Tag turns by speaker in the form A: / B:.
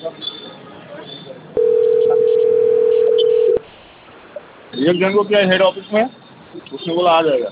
A: एक जन को क्या हेड ऑफिस में, उसने बोला आ जाएगा।